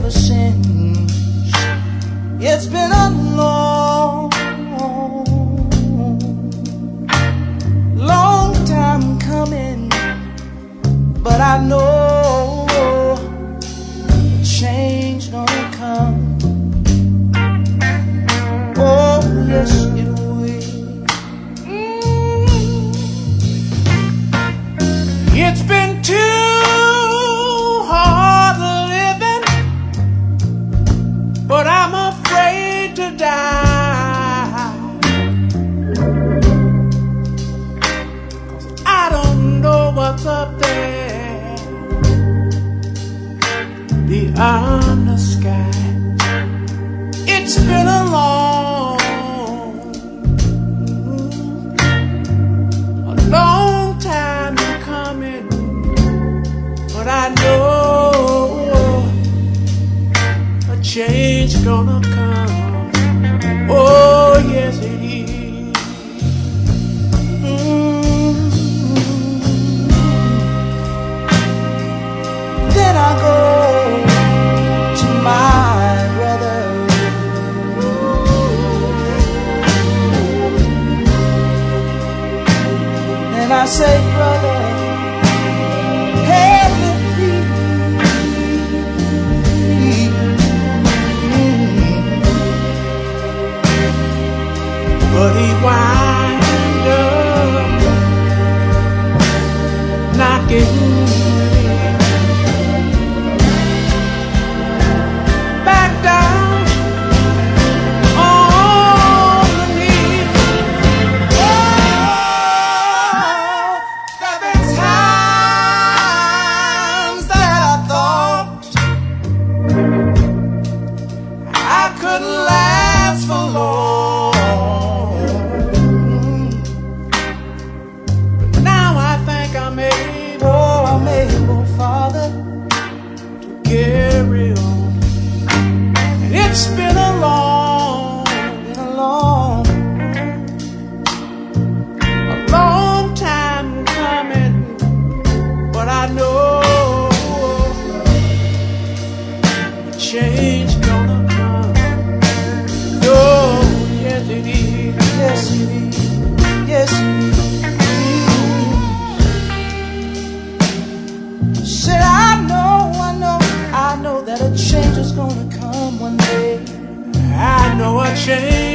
ever since. It's been a long time coming, but I know change gonna come. Oh yes it will. It's been too hard living, but I'm afraid to die. 'Cause I don't know what's up there beyond the sky. It's been a long time coming, but I know a change gonna come. Oh yes it is. Then I go to my brother. And I say, brother, help me please. But he wind up knocking me back down on the knees. There've been times that I thought I couldn't last for long, but now I think I'm able, Father, to carry on. And it's been a long time coming, but I know change gonna come. Oh, yes it is. Yes it is. Yes it is. Said I know that a change is gonna come one day. I know a change